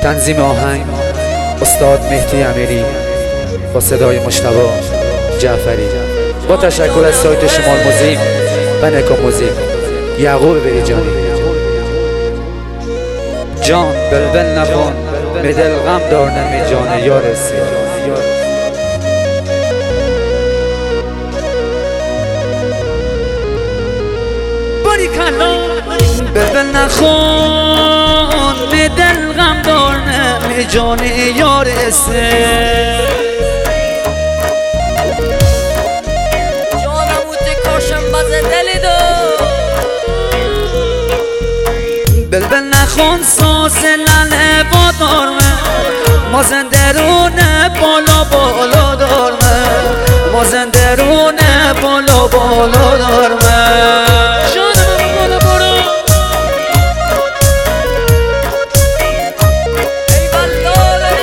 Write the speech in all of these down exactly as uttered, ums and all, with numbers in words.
تنظیم آهنگ استاد مهدی امیری با صدای مجتبی جعفری، با تشکر از سایت شمال موزیک و نکا موزیک. یعقوب بریجانی جان بلبل نخون بدل غم دار نمی جان یار سیار. بلبل نخون بدل غم دار نمی جان یار سیار. بلبل نخون ساز لنه با دارمه ما زندرونه بالا بالا دارمه ما زندرونه بالا بالا دارمه جانم بالا برو ای والله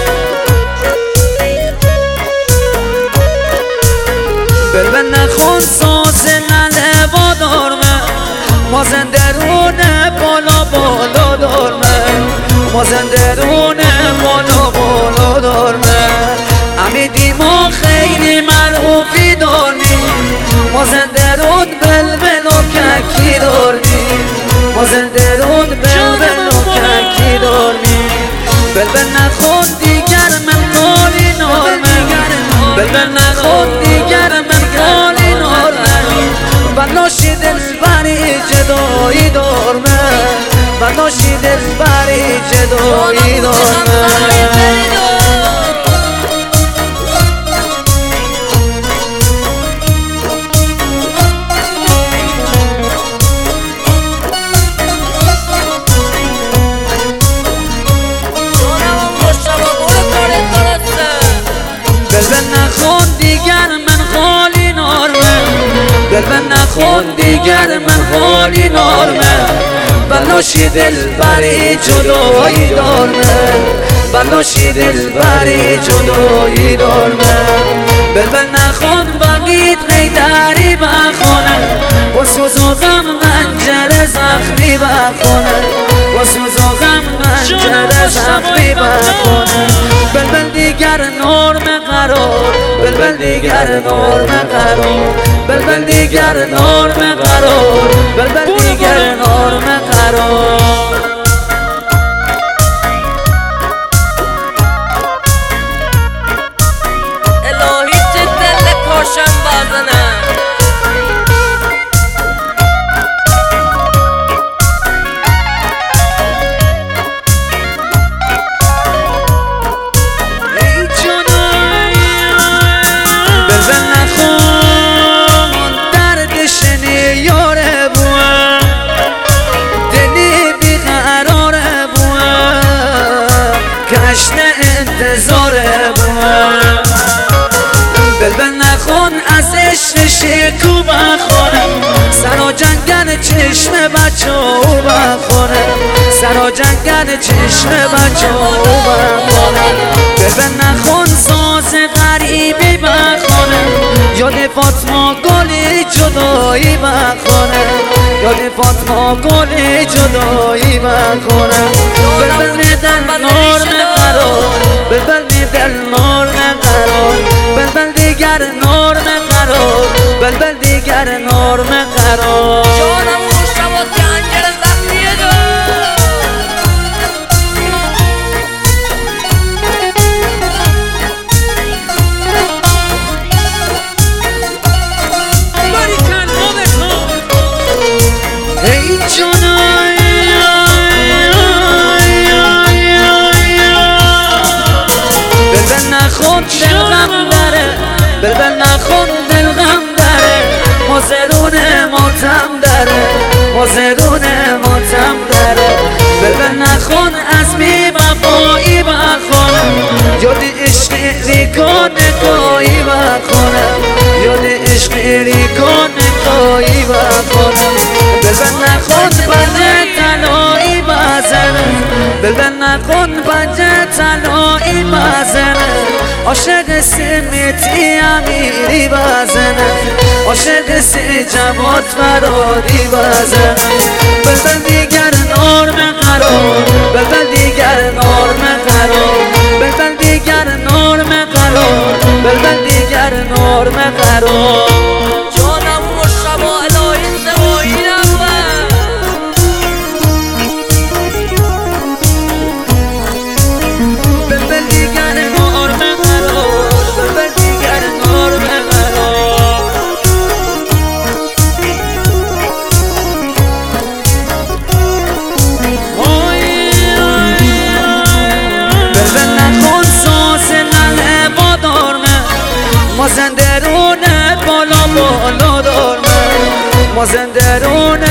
بلبل نخون ساز لنه با دارمه ما زندرونه بالا بالا دارمه ما زندرونه بالا بالا دارمه امیدی ما خیلی معروفی دارمیم ما زندرون بلبل و ککی دارمیم ما زندرون بلبل و ککی دارمیم. بلبل نخون دیگر من قالی نارمه بلبل نخون دیگر من قالی نارمه بناشی دل بری جدایی دارمه بناشی دل بری جدایی دارمه. بلبل نخون دیگر من خالی نارمه بلبل نخون دیگر من خالی نارمه بناشی دل بری جدایی دارمه بناشی دل بری جدایی دارمه. بلبل نخون بگید غیدری بخونه با سوز و غم منجر زخمی بخونه با سوز و غم منجر زخمی بخونه. بلبل دیگر نرم قرار بلبل دیگر نرم قرار بلبل دیگر نرم قرار بلبل دیگر نرم قرار. الهی چه دل کاشم بازنه انتظاره بوم بلبل نخون از عشق شکو بخونه سر و جنگل چشم بچه او بخونه سر و جنگل چشم بچه او بخونه. بلبل نخون ساز غریبی بخونه یاد فاطمه گلی جدایی بخونه یاد فاطمه گلی جدایی بخونه. بلبل میدن نرم قرار بلبل میدن نرم قرار بلبل دیگر نرم قرار بلبل دیگر نرم قرار. جانم مشتبه جنجر زخمیه دار باری کن ای جانم بلبل نخون دل غم داره بلبل نخون دل غم داره مازرون ماتم داره مازرون ماتم داره. بلبل نخون از بی وفایی بخونه یاد عشق ریکان کایی بخونه یاد عشق ریکان کایی بخونه. بلبل نخون بنده تلایی بزنه بلبل نخون بنده تلایی بزنه عاشق سمتی امیری بزنه عاشق سی جماعت فرادی بزنه. بلبل دیگر نرم قرار بلبل دیگر نرم قرار جانم مشتبه الهی سوایی نبود ببر دیگر نار به قرار ببر دیگر نار به قرار ببر نکن ساز نله با دارمه مازندرونه بالا بالا دارمه مازندرونه